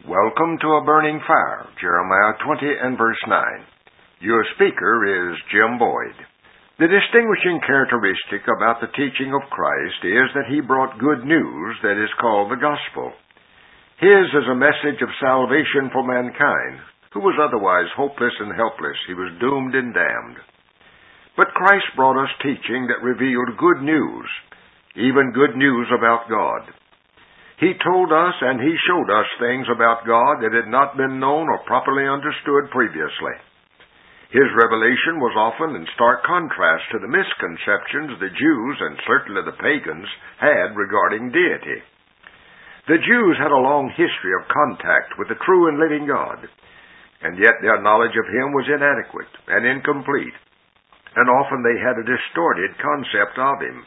Welcome to A Burning Fire, Jeremiah 20 and verse 9. Your speaker is Jim Boyd. The distinguishing characteristic about the teaching of Christ is that he brought good news that is called the gospel. His is a message of salvation for mankind, who was otherwise hopeless and helpless. He was doomed and damned. But Christ brought us teaching that revealed good news, even good news about God. He told us and He showed us things about God that had not been known or properly understood previously. His revelation was often in stark contrast to the misconceptions the Jews and certainly the pagans had regarding deity. The Jews had a long history of contact with the true and living God, and yet their knowledge of Him was inadequate and incomplete, and often they had a distorted concept of Him.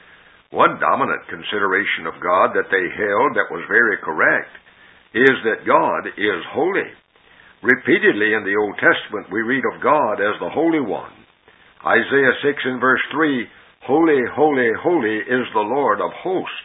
One dominant consideration of God that they held that was very correct is that God is holy. Repeatedly in the Old Testament we read of God as the Holy One. Isaiah 6 and verse 3, Holy, holy, holy is the Lord of hosts.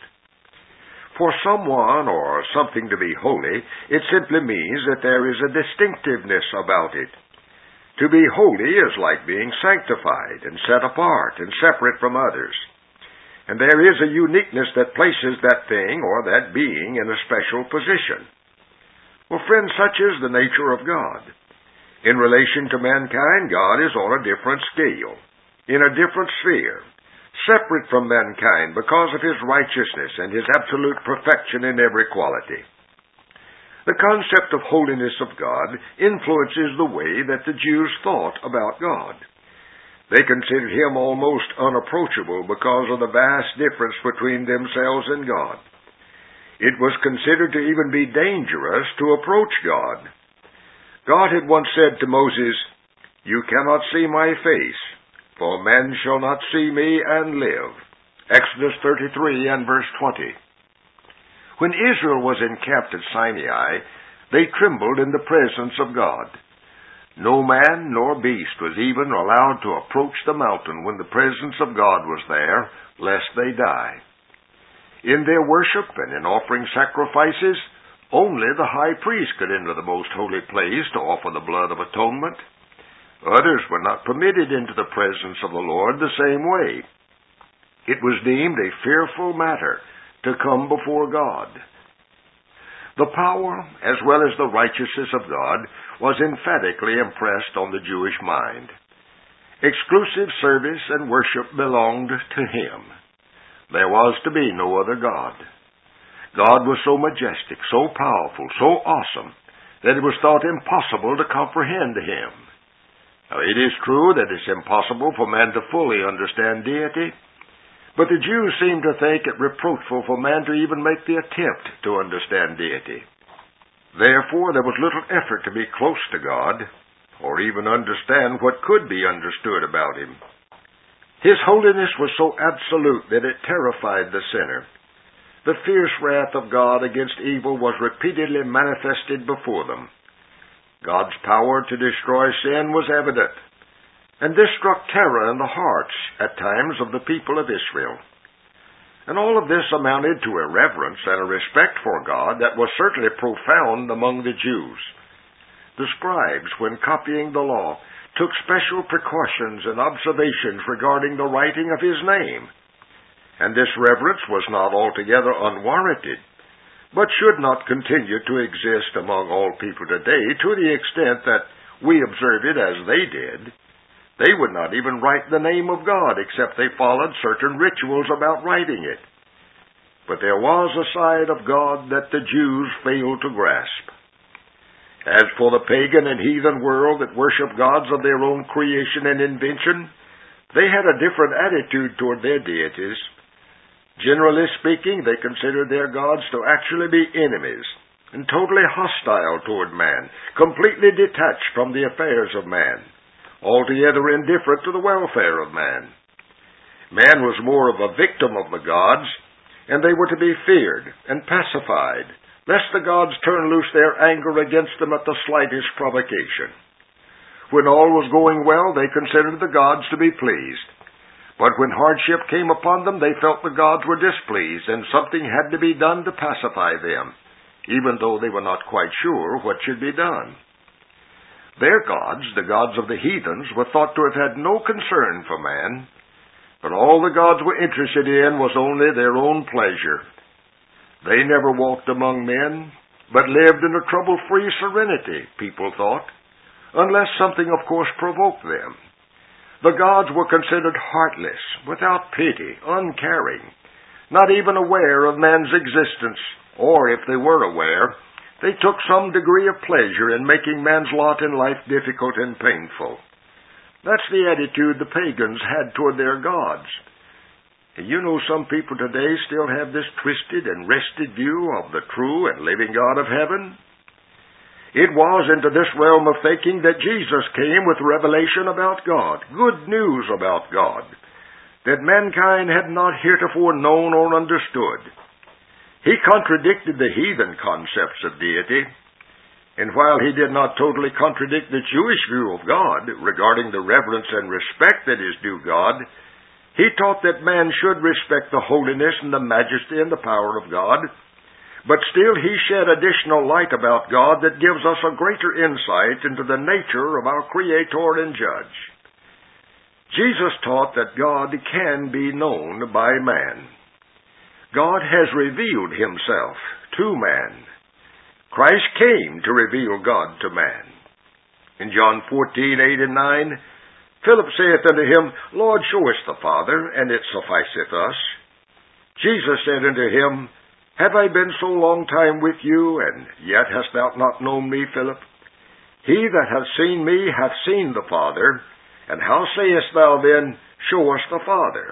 For someone or something to be holy, it simply means that there is a distinctiveness about it. To be holy is like being sanctified and set apart and separate from others. And there is a uniqueness that places that thing or that being in a special position. Well, friends, such is the nature of God. In relation to mankind, God is on a different scale, in a different sphere, separate from mankind because of His righteousness and His absolute perfection in every quality. The concept of holiness of God influences the way that the Jews thought about God. They considered Him almost unapproachable because of the vast difference between themselves and God. It was considered to even be dangerous to approach God. God had once said to Moses, You cannot see my face, for men shall not see me and live. Exodus 33 and verse 20. When Israel was encamped at Sinai, they trembled in the presence of God. No man nor beast was even allowed to approach the mountain when the presence of God was there, lest they die. In their worship and in offering sacrifices, only the high priest could enter the most holy place to offer the blood of atonement. Others were not permitted into the presence of the Lord the same way. It was deemed a fearful matter to come before God. The power, as well as the righteousness of God, was emphatically impressed on the Jewish mind. Exclusive service and worship belonged to Him. There was to be no other God. God was so majestic, so powerful, so awesome, that it was thought impossible to comprehend Him. Now, it is true that it's impossible for man to fully understand deity, but the Jews seemed to think it reproachful for man to even make the attempt to understand deity. Therefore, there was little effort to be close to God, or even understand what could be understood about Him. His holiness was so absolute that it terrified the sinner. The fierce wrath of God against evil was repeatedly manifested before them. God's power to destroy sin was evident, and this struck terror in the hearts, at times, of the people of Israel. And all of this amounted to a reverence and a respect for God that was certainly profound among the Jews. The scribes, when copying the law, took special precautions and observations regarding the writing of His name. And this reverence was not altogether unwarranted, but should not continue to exist among all people today to the extent that we observe it as they did. They would not even write the name of God except they followed certain rituals about writing it. But there was a side of God that the Jews failed to grasp. As for the pagan and heathen world that worshiped gods of their own creation and invention, they had a different attitude toward their deities. Generally speaking, they considered their gods to actually be enemies and totally hostile toward man, completely detached from the affairs of man, altogether indifferent to the welfare of man. Man was more of a victim of the gods, and they were to be feared and pacified, lest the gods turn loose their anger against them at the slightest provocation. When all was going well, they considered the gods to be pleased. But when hardship came upon them, they felt the gods were displeased, and something had to be done to pacify them. even though they were not quite sure what should be done. Their gods, the gods of the heathens, were thought to have had no concern for man, but all the gods were interested in was only their own pleasure. They never walked among men, but lived in a trouble-free serenity, people thought, unless something, of course, provoked them. The gods were considered heartless, without pity, uncaring, not even aware of man's existence, or if they were aware, they took some degree of pleasure in making man's lot in life difficult and painful. That's the attitude the pagans had toward their gods. You know, some people today still have this twisted and wrested view of the true and living God of heaven. It was into this realm of thinking that Jesus came with revelation about God, good news about God, that mankind had not heretofore known or understood. He contradicted the heathen concepts of deity, and while he did not totally contradict the Jewish view of God regarding the reverence and respect that is due God, he taught that man should respect the holiness and the majesty and the power of God, but still he shed additional light about God that gives us a greater insight into the nature of our Creator and Judge. Jesus taught that God can be known by man. God has revealed himself to man. Christ came to reveal God to man. In John 14:8 and 9, Philip saith unto him, Lord, show us the Father, and it sufficeth us. Jesus said unto him, Have I been so long time with you, and yet hast thou not known me, Philip? He that hath seen me hath seen the Father, and how sayest thou then, Show us the Father?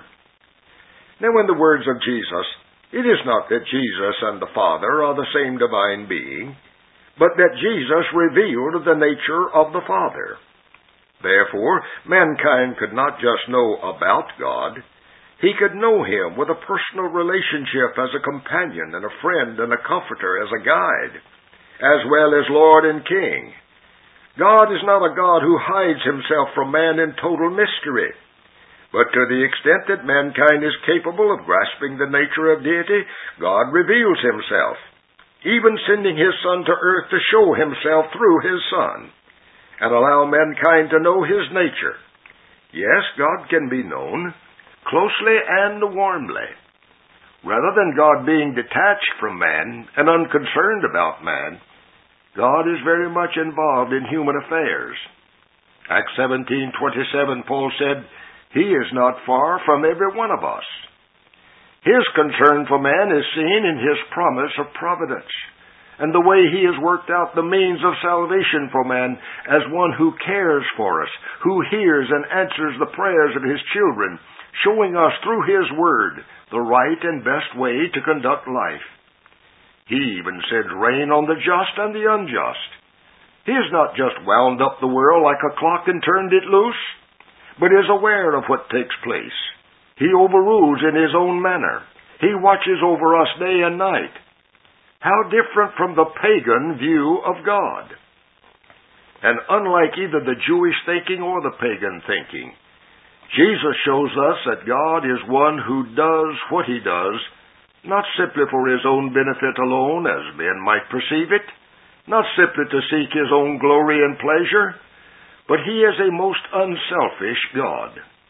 Now in the words of Jesus, it is not that Jesus and the Father are the same divine being, but that Jesus revealed the nature of the Father. Therefore, mankind could not just know about God. He could know Him with a personal relationship as a companion and a friend and a comforter, as a guide, as well as Lord and King. God is not a God who hides Himself from man in total mystery. But to the extent that mankind is capable of grasping the nature of deity, God reveals Himself, even sending His Son to earth to show Himself through His Son, and allow mankind to know His nature. Yes, God can be known, closely and warmly. Rather than God being detached from man and unconcerned about man, God is very much involved in human affairs. Acts 17:27, Paul said, He is not far from every one of us. His concern for man is seen in His promise of providence, and the way He has worked out the means of salvation for man as one who cares for us, who hears and answers the prayers of His children, showing us through His Word the right and best way to conduct life. He even sends rain on the just and the unjust. He has not just wound up the world like a clock and turned it loose, but is aware of what takes place. He overrules in His own manner. He watches over us day and night. How different from the pagan view of God. And unlike either the Jewish thinking or the pagan thinking, Jesus shows us that God is one who does what He does, not simply for His own benefit alone, as men might perceive it, not simply to seek His own glory and pleasure, but He is a most unselfish God.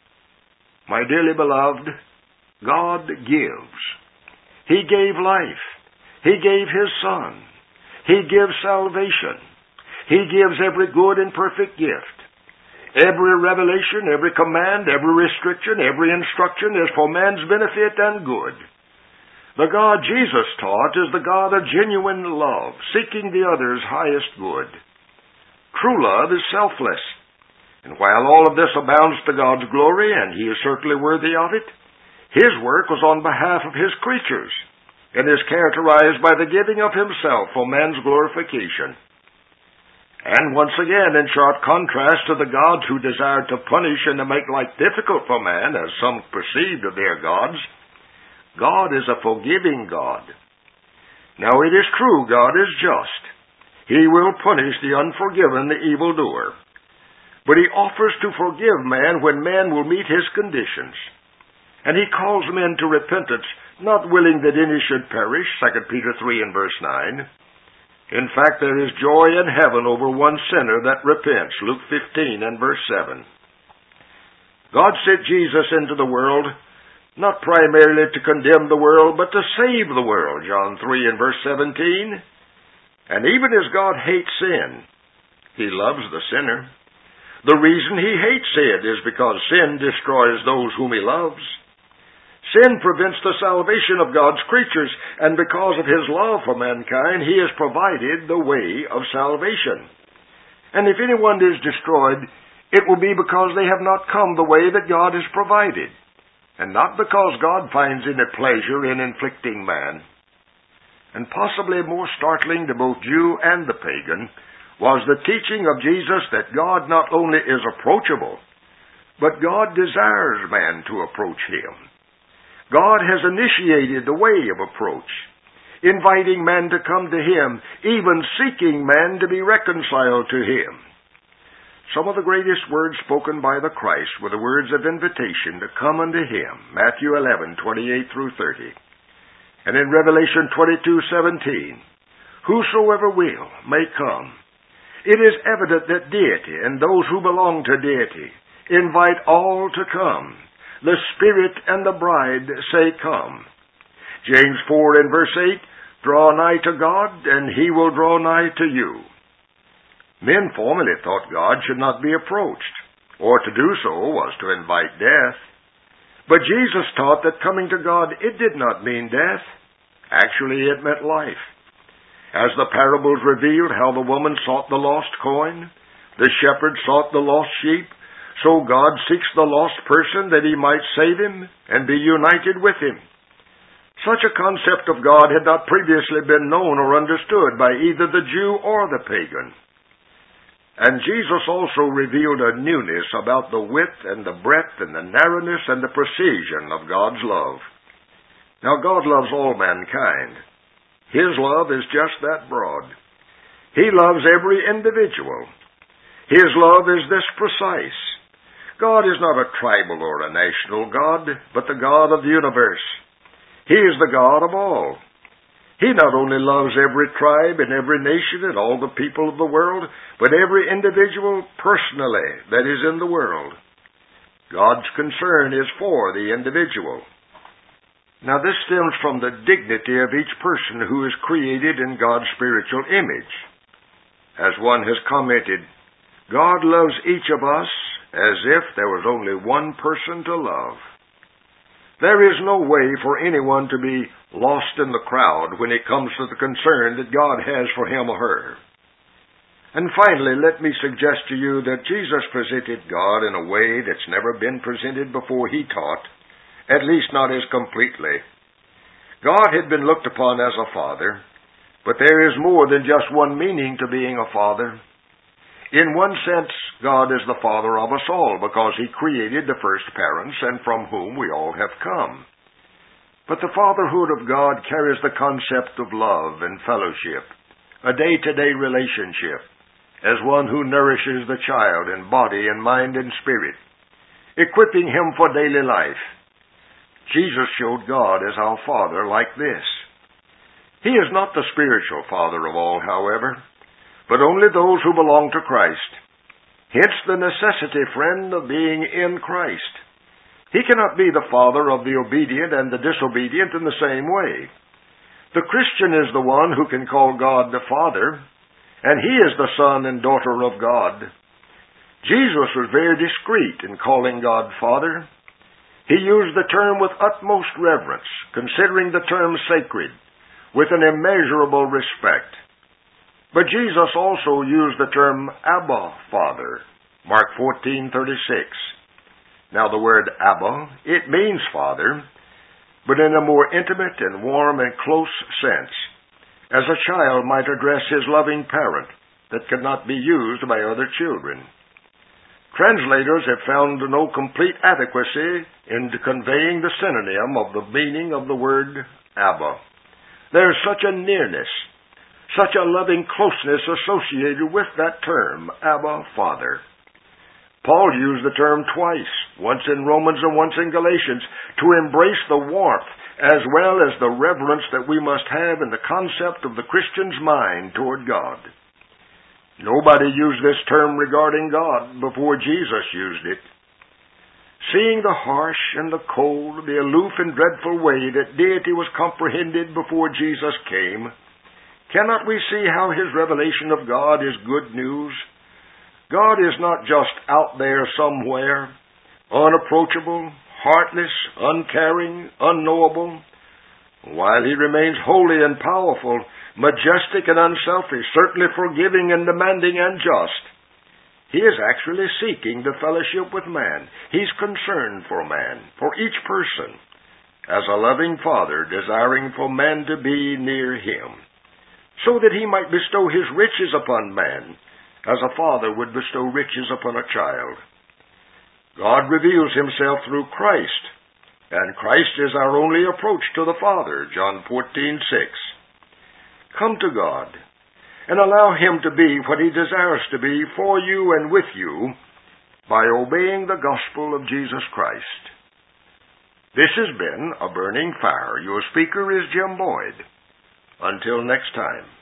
My dearly beloved, God gives. He gave life. He gave His Son. He gives salvation. He gives every good and perfect gift. Every revelation, every command, every restriction, every instruction is for man's benefit and good. The God Jesus taught is the God of genuine love, seeking the other's highest good. True love is selfless. And while all of this abounds to God's glory, and He is certainly worthy of it, His work was on behalf of His creatures, and is characterized by the giving of Himself for man's glorification. And once again, in sharp contrast to the gods who desired to punish and to make life difficult for man, as some perceived of their gods, God is a forgiving God. Now it is true, God is just. He will punish the unforgiven, the evildoer. But He offers to forgive man when man will meet his conditions. And He calls men to repentance, not willing that any should perish, 2 Peter 3 and verse 9, In fact, there is joy in heaven over one sinner that repents. Luke 15 and verse 7. God sent Jesus into the world, not primarily to condemn the world, but to save the world. John 3 and verse 17. And even as God hates sin, He loves the sinner. The reason He hates sin is because sin destroys those whom He loves. Sin prevents the salvation of God's creatures, and because of His love for mankind, He has provided the way of salvation. And if anyone is destroyed, it will be because they have not come the way that God has provided, and not because God finds any pleasure in inflicting man. And possibly more startling to both Jew and the pagan was the teaching of Jesus that God not only is approachable, but God desires man to approach Him. God has initiated the way of approach, inviting man to come to Him, even seeking man to be reconciled to Him. Some of the greatest words spoken by the Christ were the words of invitation to come unto Him, Matthew 11:28 through 30. And in Revelation 22:17, whosoever will may come. It is evident that deity and those who belong to deity invite all to come. The Spirit and the bride say, come. James 4 and verse 8, draw nigh to God, and He will draw nigh to you. Men formerly thought God should not be approached, or to do so was to invite death. But Jesus taught that coming to God, it did not mean death. Actually, it meant life. As the parables revealed how the woman sought the lost coin, the shepherd sought the lost sheep, so God seeks the lost person that He might save him and be united with him. Such a concept of God had not previously been known or understood by either the Jew or the pagan. And Jesus also revealed a newness about the width and the breadth and the narrowness and the precision of God's love. Now, God loves all mankind. His love is just that broad. He loves every individual. His love is this precise. God is not a tribal or a national God, but the God of the universe. He is the God of all. He not only loves every tribe and every nation and all the people of the world, but every individual personally that is in the world. God's concern is for the individual. Now this stems from the dignity of each person who is created in God's spiritual image. As one has commented, God loves each of us as if there was only one person to love. There is no way for anyone to be lost in the crowd when it comes to the concern that God has for him or her. And finally, let me suggest to you that Jesus presented God in a way that's never been presented before He taught, at least not as completely. God had been looked upon as a father, but there is more than just one meaning to being a father. In one sense, God is the Father of us all because He created the first parents and from whom we all have come. But the fatherhood of God carries the concept of love and fellowship, a day-to-day relationship, as one who nourishes the child in body and mind and spirit, equipping him for daily life. Jesus showed God as our Father like this. He is not the spiritual Father of all, however, but only those who belong to Christ. Hence the necessity, friend, of being in Christ. He cannot be the father of the obedient and the disobedient in the same way. The Christian is the one who can call God the Father, and he is the son and daughter of God. Jesus was very discreet in calling God Father. He used the term with utmost reverence, considering the term sacred, with an immeasurable respect. But Jesus also used the term Abba, Father, Mark 14:36. Now the word Abba, it means Father, but in a more intimate and warm and close sense, as a child might address his loving parent that could not be used by other children. Translators have found no complete adequacy in conveying the synonym of the meaning of the word Abba. There is such a nearness, such a loving closeness associated with that term, Abba, Father. Paul used the term twice, once in Romans and once in Galatians, to embrace the warmth as well as the reverence that we must have in the concept of the Christian's mind toward God. Nobody used this term regarding God before Jesus used it. Seeing the harsh and the cold, the aloof and dreadful way that deity was comprehended before Jesus came, cannot we see how his revelation of God is good news? God is not just out there somewhere, unapproachable, heartless, uncaring, unknowable. While he remains holy and powerful, majestic and unselfish, certainly forgiving and demanding and just, he is actually seeking the fellowship with man. He's concerned for man, for each person, as a loving father desiring for man to be near him, so that he might bestow his riches upon man, as a father would bestow riches upon a child. God reveals himself through Christ, and Christ is our only approach to the Father, John 14:6. Come to God, and allow him to be what he desires to be for you and with you by obeying the gospel of Jesus Christ. This has been A Burning Fire. Your speaker is Jim Boyd. Until next time.